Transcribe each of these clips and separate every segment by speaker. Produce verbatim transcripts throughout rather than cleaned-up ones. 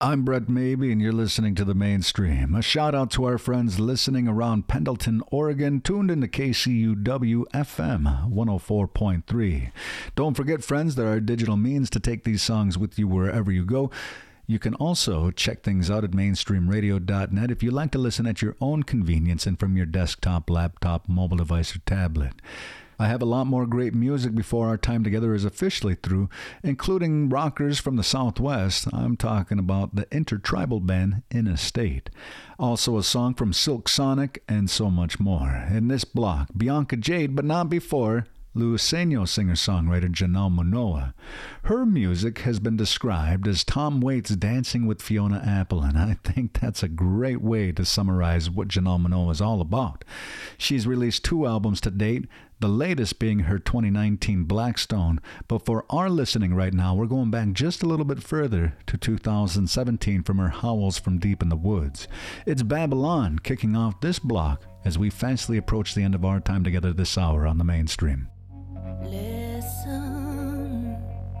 Speaker 1: I'm Brett Maybe, and you're listening to The Mainstream. A shout out to our friends listening around Pendleton, Oregon, tuned into K C U W F M one oh four point three. Don't forget, friends, there are digital means to take these songs with you wherever you go. You can also check things out at mainstream radio dot net if you like to listen at your own convenience and from your desktop, laptop, mobile device, or tablet. I have a lot more great music before our time together is officially through, including rockers from the Southwest. I'm talking about the intertribal band In a State. Also a song from Silk Sonic and so much more. In this block, Bianca Jade, but not before Luiseno singer-songwriter Janelle Monáe. Her music has been described as Tom Waits dancing with Fiona Apple, and I think that's a great way to summarize what Janelle Monáe is all about. She's released two albums to date, the latest being her twenty nineteen Blackstone, but for our listening right now, we're going back just a little bit further to two thousand seventeen from her Howls from Deep in the Woods. It's Babylon kicking off this block as we fastly approach the end of our time together this hour on The Mainstream.
Speaker 2: Listen,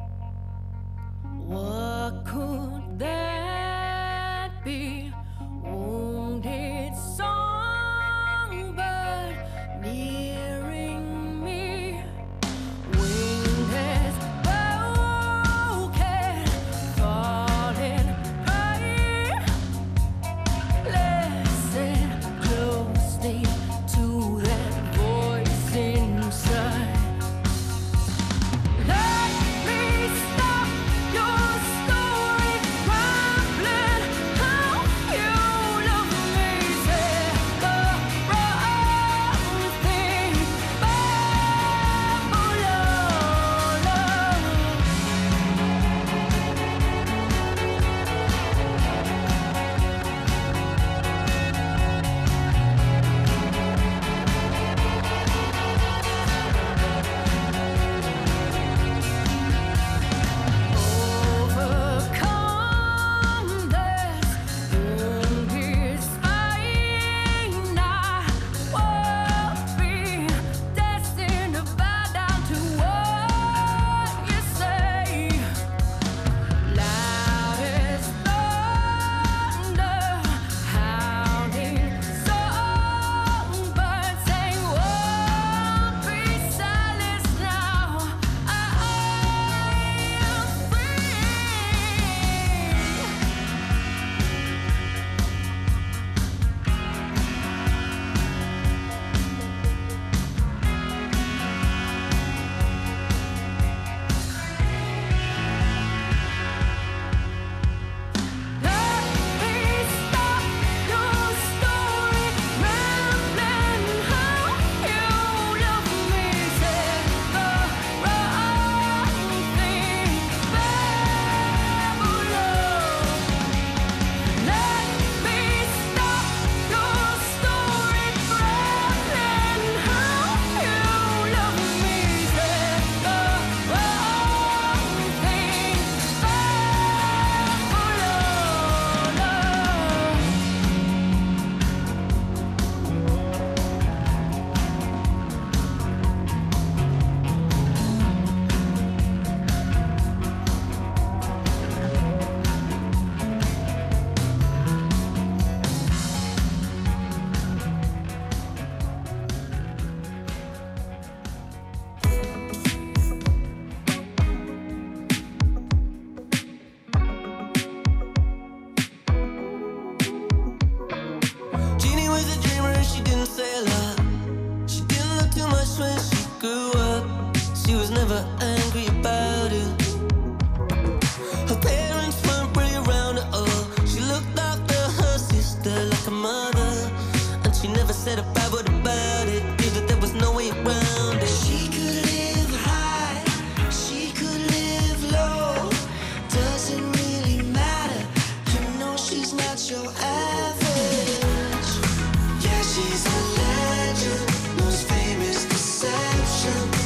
Speaker 2: what could that be? Wounded songbird nearing me. Wind has broken, falling pain. Listen closely to that voice inside.
Speaker 3: She's a legend, most famous deception.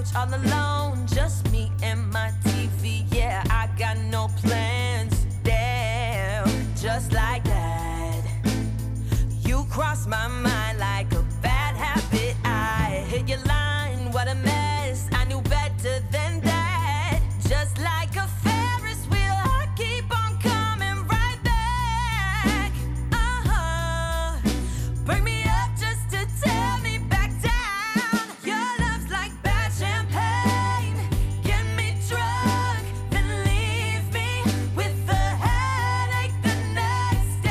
Speaker 2: all alone, just me and my T V. Yeah, I got no plans. Damn, just like that. You cross my mind like a bad habit. I hit your line, what a mess. I knew better than that. Just like a Ferris wheel, I keep on coming right back. Uh-huh. Bring me up just to tear me back down. Your love's like bad champagne. Get me drunk, then leave me with a headache the next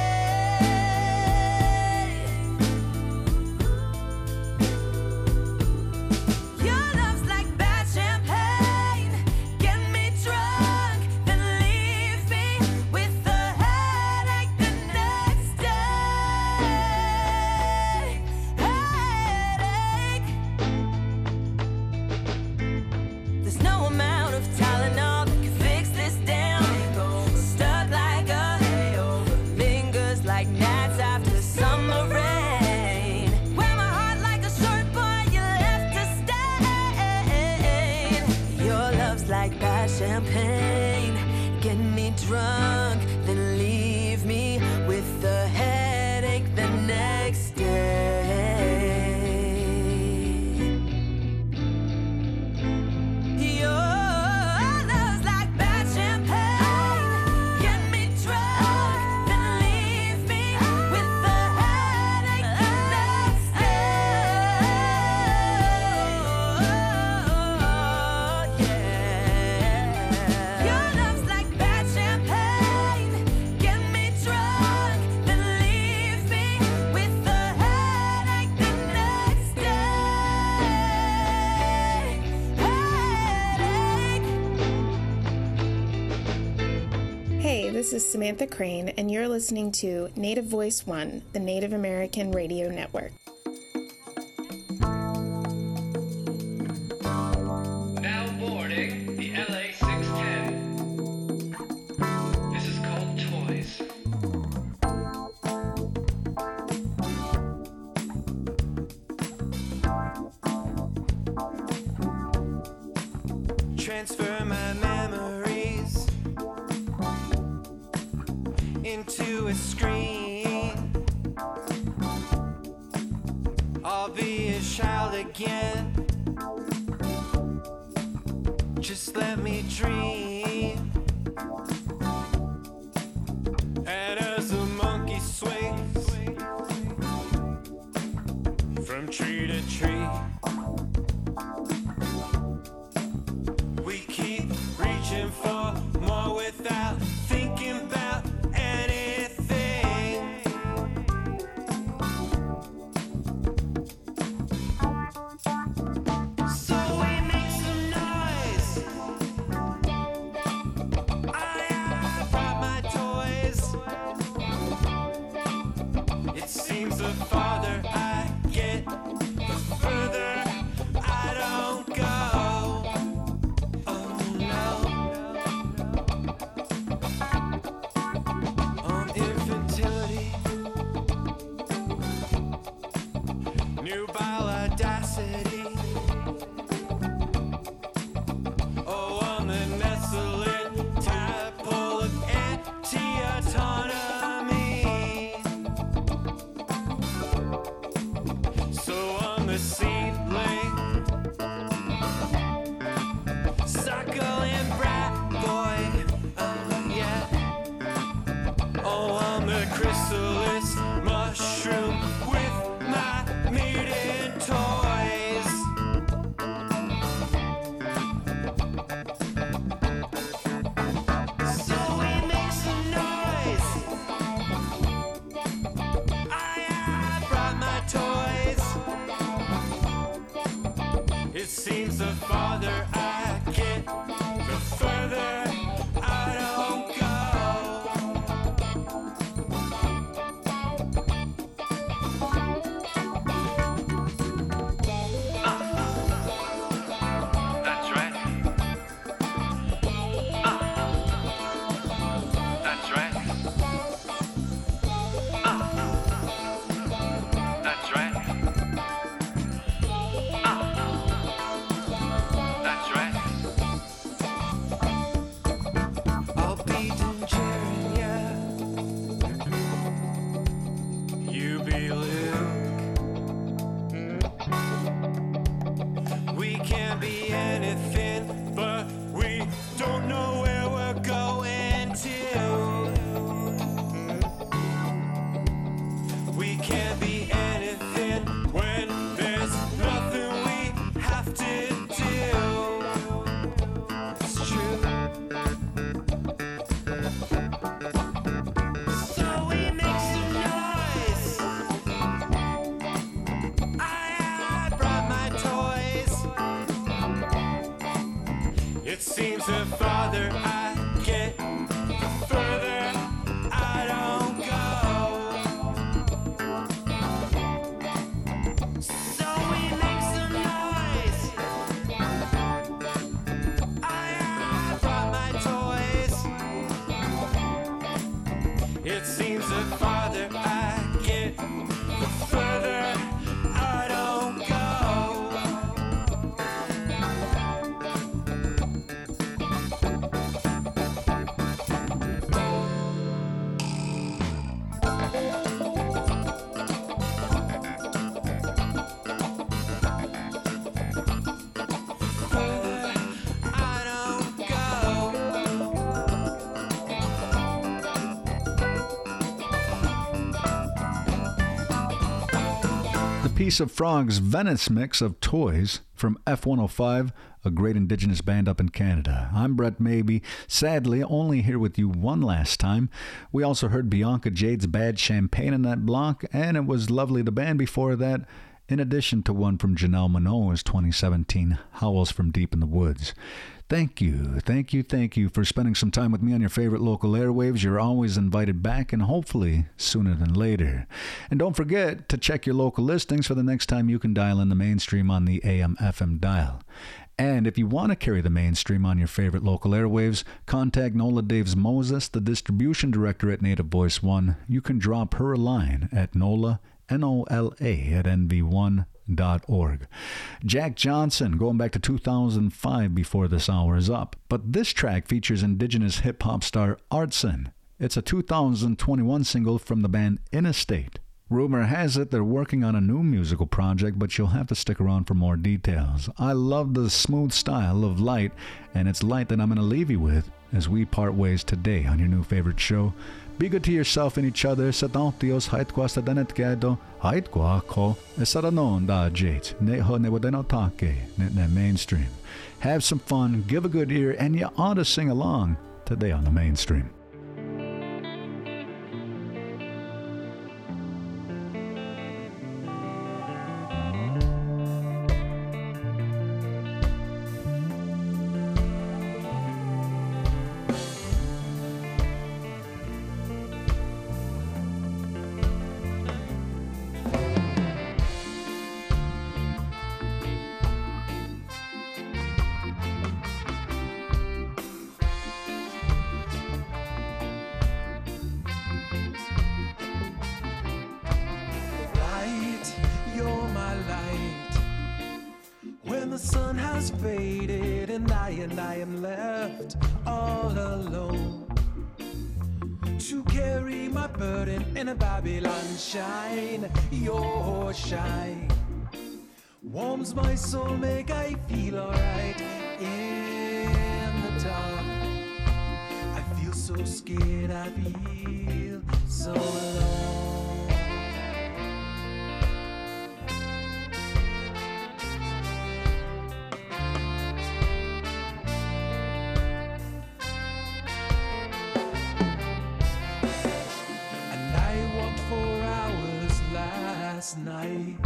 Speaker 2: day. Your love's like bad champagne. Get me drunk, then leave me with a headache the next day. Headache. There's no amount of Tylenol that can fix this damn hangover. Stuck like a hangover. Lingers like gnats after summer rain. Wear my heart like a short boy, you left to stain. Your love's like bad champagne. Get me drunk, then leave me with a headache the next day. Your love's like bad champagne. Get me drunk, then leave me with a headache the next day. Yeah. Your love's like bad champagne. Get me drunk, then leave me with a headache the next day. Headache.
Speaker 3: Hey, this is Samantha Crane, and you're listening to Native Voice One, the Native American Radio Network.
Speaker 4: Now boarding the L A six ten. This is called Toys.
Speaker 5: Transfer my memories into a screen. I'll be a child again. Just let me dream. And as the monkey swings from tree to tree, we keep reaching for more without thinking about anything. So we make some noise. I, I brought my toys. It seems the farther I get, the further I don't go. Oh no. On infertility, nubile audacity. Oh, on the Nestlin tadpole of anti-autonomy. So on the seedling, suckling brat boy. Oh yeah. Oh, I'm the chrysalis mushroom with my meat and toys. be anything, but we don't know where we're going to. We can't be anything when there's nothing we have to do. It's true. So we make some noise. I, I brought my toys. It seems the farther I get, the further I don't go. So we make some noise. I, I brought my toys. It seems the farther I get, the further I don't go. Further I don't go.
Speaker 1: The Piece of Frogs Venice mix of Toys from F one oh five, a great indigenous band up in Canada. I'm Brett Maybe, sadly only here with you one last time. We also heard Bianca Jade's Bad Champagne in that block, and it was lovely the band before that, in addition to one from Janelle Monáe's twenty seventeen Howls from Deep in the Woods. Thank you, thank you, thank you for spending some time with me on your favorite local airwaves. You're always invited back, and hopefully sooner than later. And don't forget to check your local listings for the next time you can dial in the mainstream on the A M F M dial. And if you want to carry the mainstream on your favorite local airwaves, contact Nola Daves Moses, the distribution director at Native Voice One. You can drop her a line at Nola, N O L A, at N V one dot org. Jack Johnson, going back to two thousand five before this hour is up. But this track features indigenous hip-hop star Artson. It's a two thousand twenty-one single from the band Innestate. Rumor has it they're working on a new musical project, but you'll have to stick around for more details. I love the smooth style of Light, and it's Light that I'm going to leave you with as we part ways today on your new favorite show. Be good to yourself and each other. Satantios haitkwa sa danetkedo, haitkwa ko esaranon da jate, ne ho ne wadenotake, ne ne mainstream. Have some fun, give a good ear, and you ought to sing along today on the mainstream.
Speaker 6: Warms my soul, make I feel alright in the dark. I feel so scared, I feel so alone. And I walked for hours last night,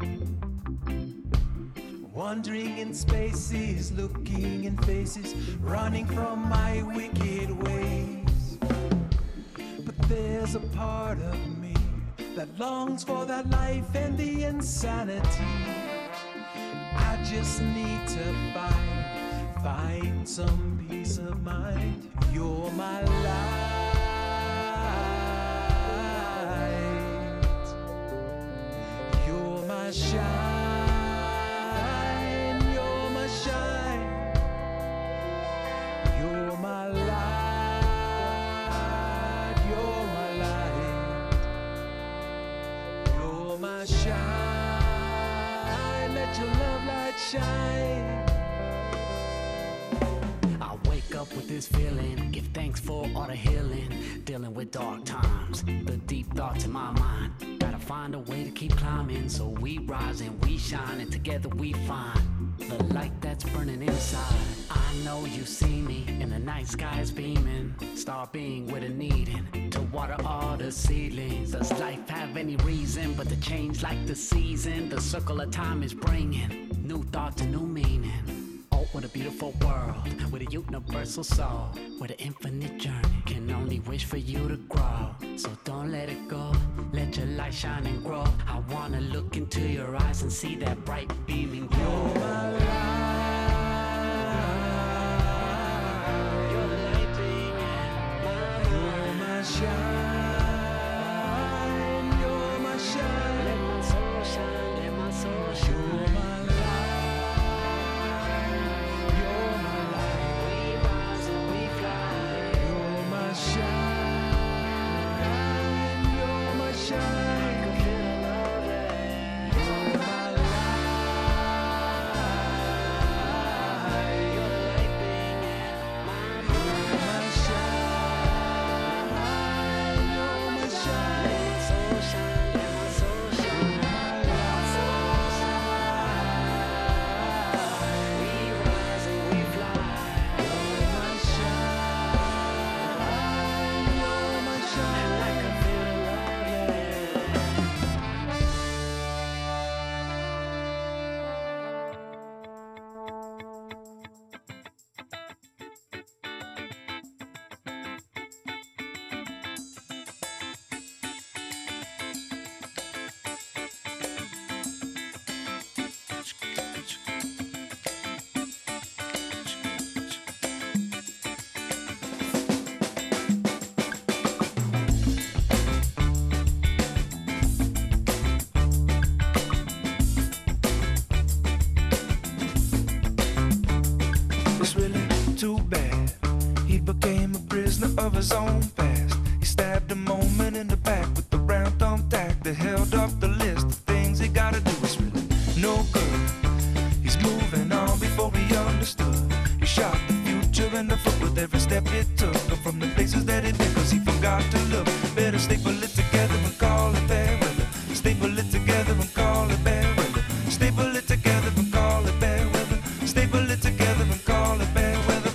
Speaker 6: wandering in spaces, looking in faces, running from my wicked ways. But there's a part of me that longs for that life and the insanity. I just need to find, find some peace of mind. You're my light. You're my shine. Shine, let your love light shine.
Speaker 7: with this feeling. Give thanks for all the healing. Dealing with dark times, the deep thoughts in my mind. Gotta find a way to keep climbing. So we rise and we shine, and together we find the light that's burning inside. I know you see me in the night sky is beaming. Star being with a needing to water all the seedlings. Does life have any reason but to change like the season? The circle of time is bringing new thoughts and new meaning. Oh, what a beautiful world with a universal soul, with an infinite journey. Can only wish for you to grow. So don't let it go. Let your light shine and grow. I wanna look into your eyes and see that bright beaming glow. You're my light. You're the light beaming. You're my shine. You're my shine. Let my soul shine. Let my soul shine. You're my
Speaker 6: of his own past. He stabbed a moment in the back with the round thumbtack that held up the list of things he gotta do. It's really no good. He's moving on before he understood. He shot the future in the foot with every step he took, from the places that he did, cause he forgot to look. Better staple it together and call it bad weather. Staple it together and call it bad weather. Staple it together and call it bad weather. Staple it together and call it bad weather.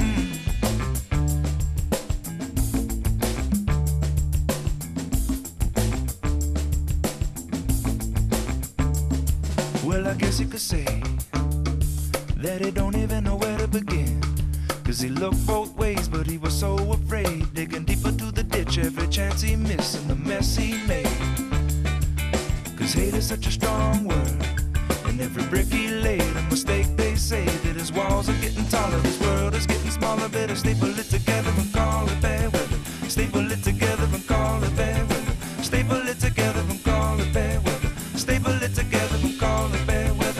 Speaker 6: Well, I guess you could say that he don't even know where to begin, cause he looked both ways, but he was so afraid, digging deeper to the ditch every chance he missed and the mess he made. Cause hate is such a strong word, and every brick he laid a mistake. They say that his walls are getting taller, this world is getting smaller. Better staple it together and call it bad weather. Staple it together and call it bad weather. Staple it together and call it bad weather. Staple it together and call it bad weather.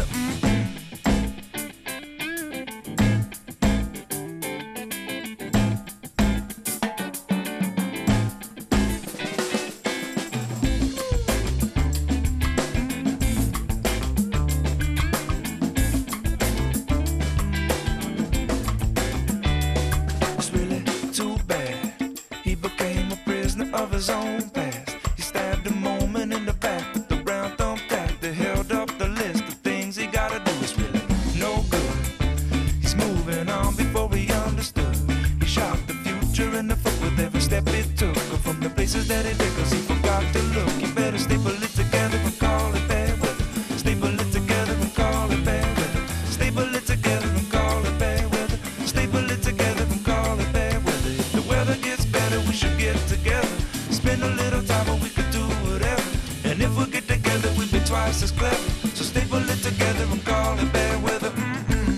Speaker 6: Of his own past, he stabbed a moment in the back with the round thumbtack that held up the list of things he gotta do. It's really no good. He's moving on before he understood. He shot the future in the foot with every step he took, from the places that he did, cause he forgot to look. You better staple it together and call it bad weather. Staple it together and call it bad weather. Staple it together and call it bad weather. Staple it together and call it bad weather. If the weather gets better, we should get together. Spend a little time and we could do whatever. And if we get together, we'll be twice as clever. So staple it together and call it bad weather. Mm-mm.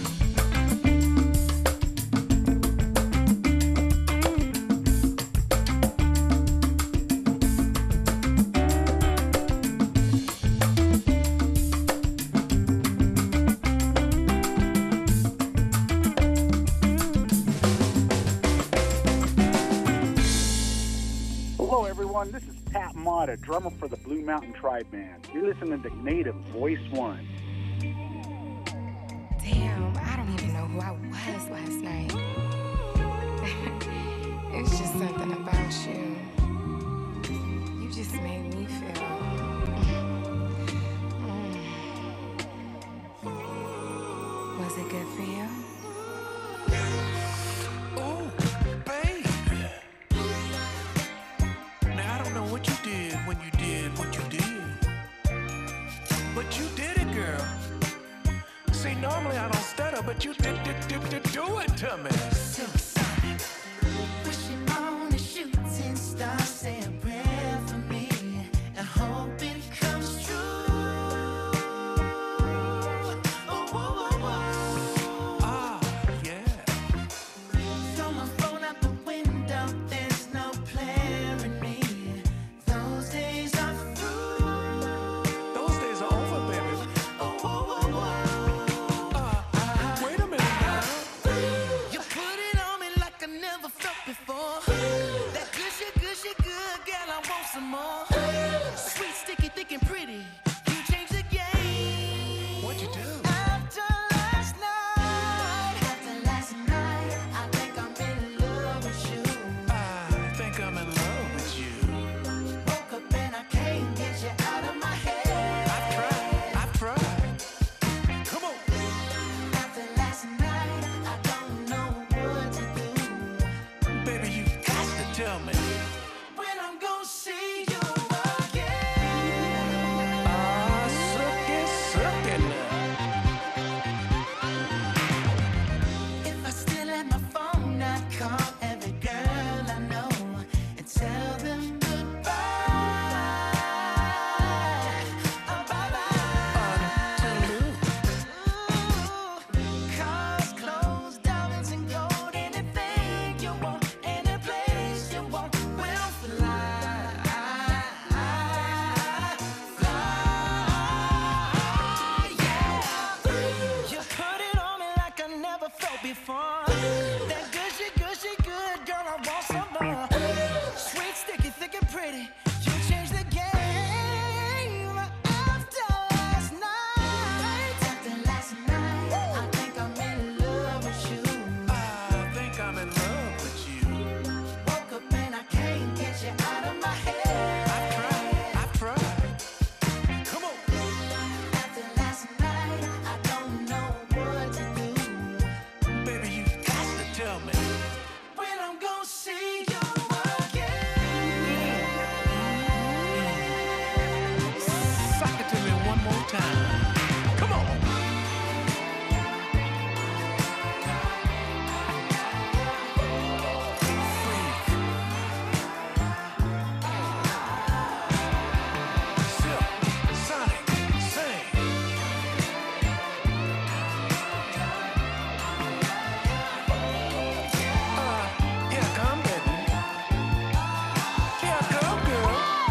Speaker 8: Hello, everyone. This is Pat Mott, a drummer for the Blue Mountain Tribe Band. You're listening to Native Voice One.
Speaker 9: Damn, I don't even know who I was last night. It's just something about you. You just made me feel. Mm. Was it good for you?
Speaker 6: Oh, baby. Now, I don't know what you did when you did what you did. But you did it, girl. See, normally I don't stutter, but you did, did, did, did do it to me.
Speaker 10: Supersonic. Wishing on a shooting star, say a prayer for me, and hope it comes true. Oh, whoa, whoa, whoa.
Speaker 6: Ah, yeah.
Speaker 10: Throw my phone out the window, there's no planning me. Those days are through.
Speaker 6: Those days are over, baby.
Speaker 10: Oh, whoa, whoa, whoa.
Speaker 6: Uh, wait a minute now.
Speaker 10: You put it on me like I never felt before. That gushy, gushy, good girl, I want some more. Sweet, sticky, thick, and pretty. You changed the game.
Speaker 6: What'd you do?
Speaker 10: After last night, after last night, I think I'm in love with you.
Speaker 6: I think I'm in love with you.
Speaker 10: Woke up and I can't get you out of my head.
Speaker 6: I've tried, I've tried. Come on.
Speaker 10: After last night, I don't know what to do.
Speaker 6: Baby, you got to tell me.
Speaker 10: When I'm gonna see you again.
Speaker 6: Ah, suck it, suck it now.
Speaker 10: If I still had my phone, I'd call every girl I know and tell them goodbye. Oh, bye-bye. Ooh, cars, clothes, diamonds, and gold. Anything you want, any place you want, we'll fly. Fly, yeah. You put it on me like I never felt before. That gushy, gushy, good girl, I want some more. Sweet, sticky, thick, and pretty. You changed the game. After last night, after last night, I think I'm in love with you.
Speaker 6: I think I'm in love with you.
Speaker 10: Woke up and I can't get you out of my head.
Speaker 6: I've tried, I've tried. Come on.
Speaker 10: After last night, I don't know what to do.
Speaker 6: Baby, you got to tell me.
Speaker 10: When I'm gonna see you again.
Speaker 6: Suck it to me one more time. Come on. Silk, Sonic, sing. Uh, here I come, baby. Here I come, girl.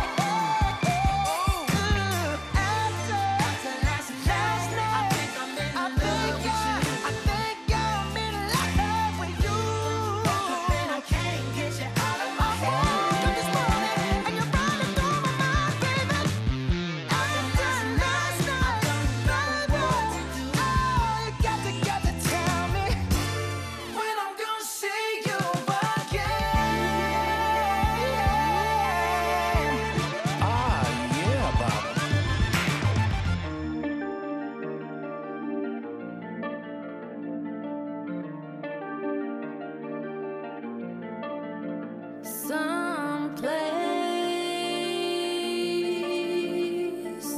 Speaker 10: After last night, I think I'm in love with you. I think I'm in love with you. Woke up and I can't get you out of my head. This morning, and you're running through my mind, baby. After last night, I don't know what to do. Oh, you got to, got to tell me when I'm gonna see you again.
Speaker 6: Ah, yeah, Baba.
Speaker 2: Someplace,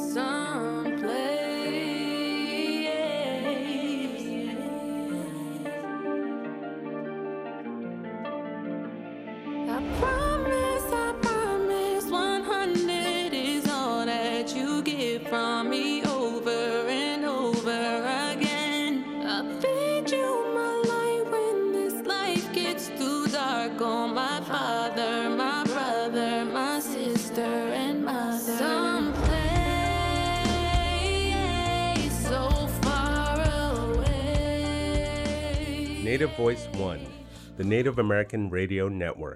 Speaker 2: someplace. I promise, I promise, one hundred is all that you get from me over and over again. I feed you my light when this life gets too dark. Oh, my father, my brother, my sister, and mother. Someplace so far away.
Speaker 11: Native Voice One, the Native American Radio Network.